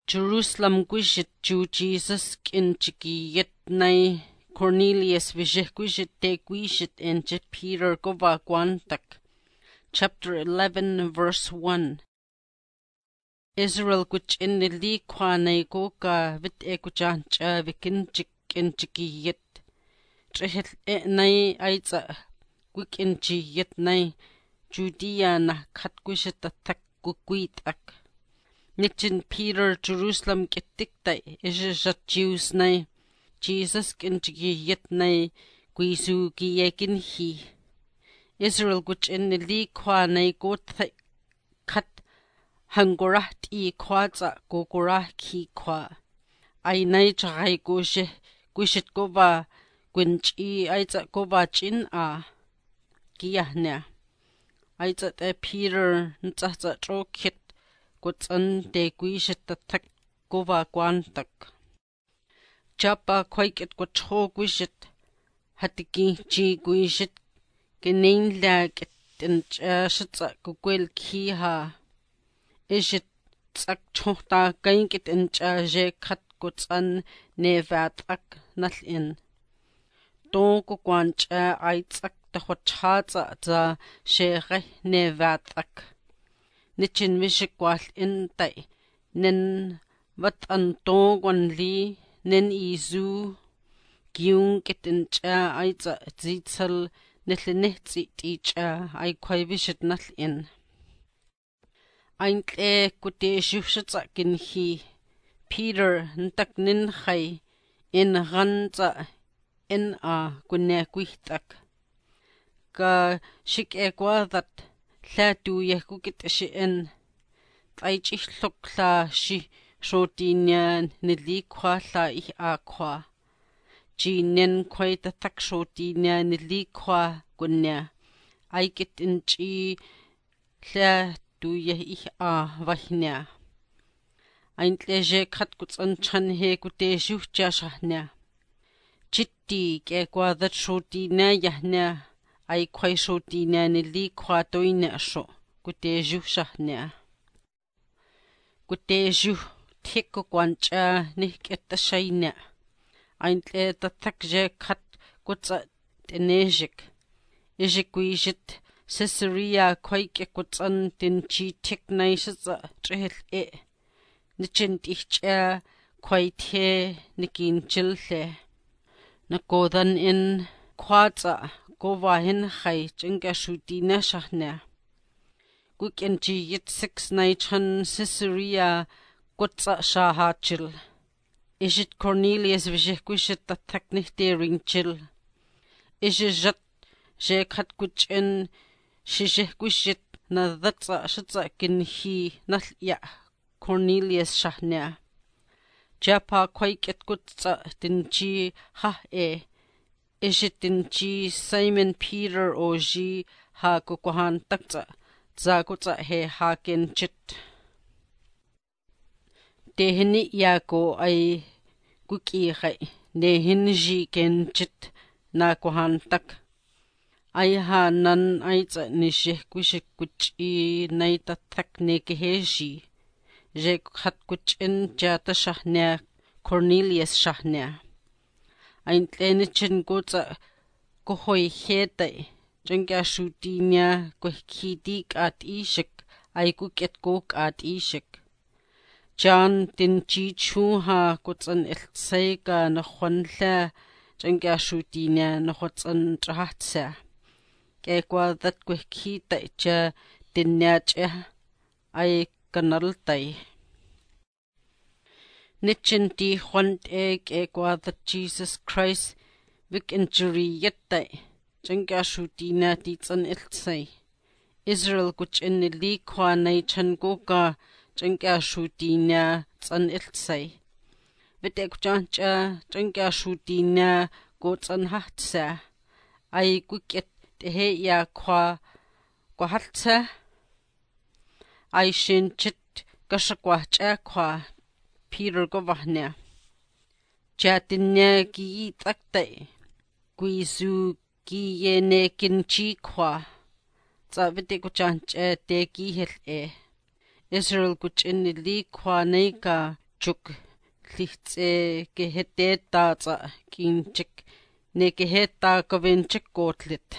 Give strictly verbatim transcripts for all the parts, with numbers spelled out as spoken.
Jerusalem gwishit Jew Jesus kin chiki yet nay Cornelius vishih gwishit te gwishit enjit Peter gova gwantak. Chapter eleven verse one. Israel gwich in the li kwa nay goka vit e gwjancha vikin chik in chiki yet. Trihil e nay aitza gwik in chi yet nay Judea na kat gwishit atak gugwitak. Nichin Peter Jerusalem kitikta ishishat Jews nay Jesus kin chiki yet nay gwizu giyekin hi. Israel gwich in the li kwa nay got kat hangoraht I kwa za gogorah ki kwa. Ay nay chay goshe gwishit gova gwinch I ay za gova chin a giyahnya. Ay za te Peter nza za trokit Gutsan de gwishit tatak gova gwantak. Chapa kwaikit gwatho gwishit hatiki chi gwishit genein lag it and shitsa gugwil ki ha. Ishit tsak chohta gainkit and je kat gutsan nevatak nalin. Don gugwanch ay tsak da hwachatsa za shere nevatak. Nichin vishikwal in tay, nen vat antongwan li, nen izu, giung kitin cha ay za zitsal nitlinitzi ti cha ay kway vishit nal in. Ayn tle kute shufshatsa kin hi, Peter ntak nin khay, in ghan za in a gwne gwihtak. Ka shik e gwadat, La du ye gugit shi en ay chihlok la shi shodinya nili kwa la I a kwa ji nen kway ta tak shodinya nili kwa gunya ay git in chi la du ye I a vahnya ein tleje khat gutsan chan he gute shuhja shahnya chitti ke kwa that shodinya yahnya ay kway shodinya nili kwa doine asho gute ju shahnya gute ju thik gwancha niketa shaynya ein tle tatak je khat gutsa tenejik ijik gwishit Caesarea kway ke gutsan tin chi thik nay shitsa trihil e nichin tichya kway the nikin chilhe nakodan in kwatsa Gova hin khay chinga shudina shahnya. Gwikin chi yit six nay chan Caesarea gutsa shaha chil. Ishit Cornelius vishih gwishit tatak nihtering chil. Ishit jat je khat gwichin shishih gwishit na dhatsa shitsa kin hi nal ya Cornelius shahnya. Japa kwaikit gutsa din chi ha e. Ishitin chi Simon Peter o ji ha kukuhan takza za kutsa he ha ken chit. Dehini ya ko ay kuki khay nehin ji ken chit na kuhan tak. Ay ha nan ay tsa nishih kushik kuchi nay tatak ne kehe ji. Je khat kuchin jata shahnya Cornelius shahnya. Ein tlenichin gutsa kuhoy hetay, jengya shutinya kuhikidik at ishik, ay kuket kuk at ishik. Jan tin chichu ha gutsan iltsay ka nakhwanla, jengya shutinya nakhwatsan trahatsa. Kekwa that kuhikitay cha tinyachya ay kanaltay. Nichin di hwant eg egwa that Jesus Christ vik injury yettay, jengya shudina di tsan iltsay. Israel guch in li kwa nay chan goga, jengya shudina tsan iltsay. Vit eg jancha, jengya shudina go tsan hahtsa, ay guket tehe ya kwa kwa haltsa, ay shin chit gashakwa cha kwa, Peter govahnya. Chatinya ki taktay. Gwizu ki yene kinchi kwa. Zavite ko chancha te ki hel e. Israel kuch in li kwa nei ka chuk lihtse geheteta tsa kinchik ne geheta kovinchik kotlit.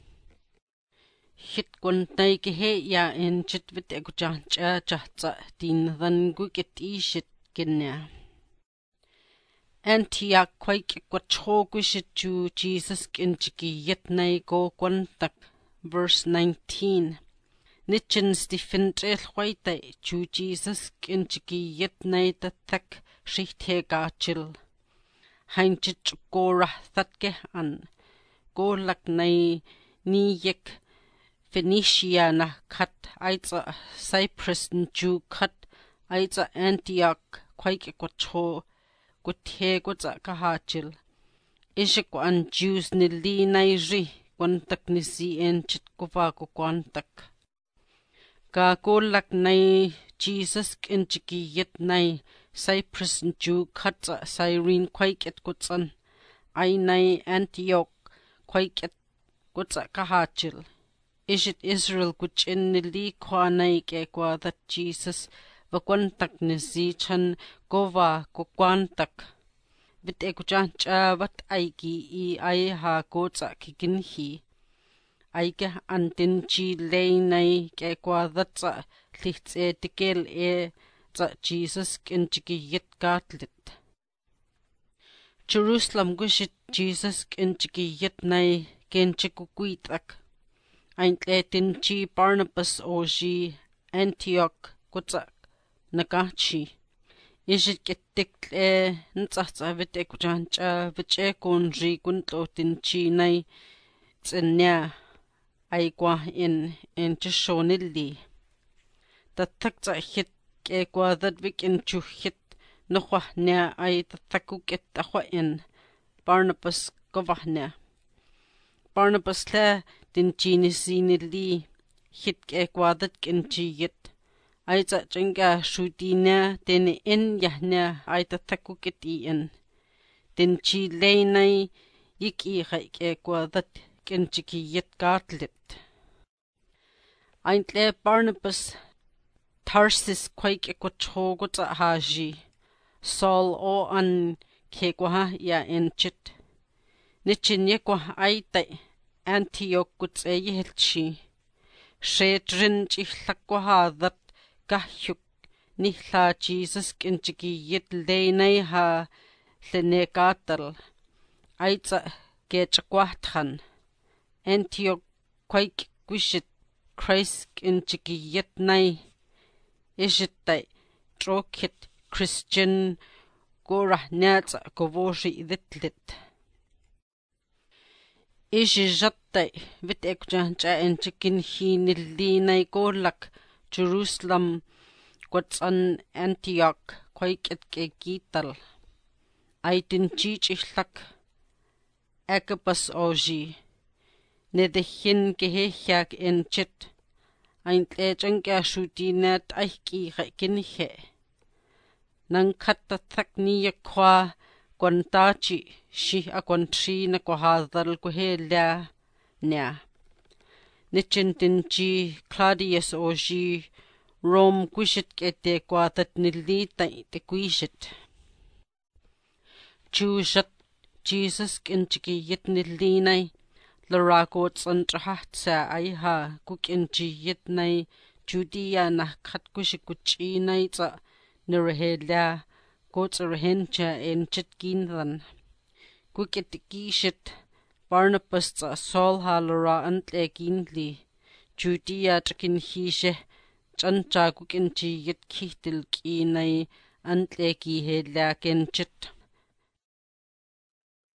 Hit guntay gehe ya enchit vit ekujancha chahtsa dindan gukit ishit ginya. Antioch quake quachoguishit to Jesus kinchiki yetnay go quantak. Verse nineteen. Nichin stiffintrel white to Jesus kinchiki yetnay tatak shite gachil. Heinchit gora thatke an. Go lak nay ni yek Phoenicia na kat aitza Cyprus nju kat aitza Antioch quake quacho. Guthe gutsa kahachil. Ishik an Jews nili nairi kwantak nisi enchit kuva ko kwantak. Ka golak nay Jesus kinchiki yet nay Cyprus nju katsa Cyrene quaiket gutsan. Ay nay Antioch quaiket gutsa kahachil. Ishit Israel guchin nili kwa nay ke kwa that Jesus vakwantak nisi chan gova ko kwantak. Vit ekujancha vat aiki I ay ha gotsa kikinhi. Aike antinchi lay nay ke kwa thatsa lichts e tikel e tsa Jesus kinchiki yit gatlit. Jerusalem gushit Jesus kinchiki yit nay kinchikukuitak. Aintle tinchi Barnabas oji Antioch gutsa nagachi. Ishit ketik e ntsatsa vit ekujancha viche konri kuntlo tinchi nay tsinya ay kwa in enchishonili. Tatak tsa hit ke kwa that vik inchu hit nohwa nya ay tatakuk et ahwa in Barnabas govahnya. Barnabas la tinchi nisinili hit ke kwa that kinchi yit. Aitza chinga shutina tene in yahnya aita takukit iyan. Tinchi laynay yiki haike kwa that kinchiki yit gatlit. Aintle Barnabas Tarsis quake equachoguta haji. Saul o an kekwaha ya enchit. Nichin yekwa aita Antioch guts e yihilchi. She drin chihlakwaha that Gahyuk nihla Jesus kinchiki yit laynay ha lenekatal. Aitza gechakwathan. Antioch quake quishit Christ kinchiki yit nay. Ishitay trokit Christian gorah nyatsa govoshi iditlit. Ishijatay vit ekjancha enchikin hi nilinay golak Jerusalem quatsan Antioch quaiket ke gital. Ay tinchich ihlak Agabus oji. Nedehin gehehyak enchit. Ein tlechangya shutinat aiki kinhe. Nang katatak niya kwa kwantachi shi akwanchi na kwahadal kuhelya nya. Nichintinchi Claudius oji Rome quishit kete kwatat nilita te quishit. Chushat Jesus kinchiki yit nilinay laragots antrahatsa ayha kukinchi yit nay Judea na katkushikuchi nay tsa nirahela gots rahencha enchit gindan. Kukitikishit Barnabas tsa Saul ha lara antle ginli. Judea takin hishe chancha kukinchi yit kihtil kinay antle kihela kenchit.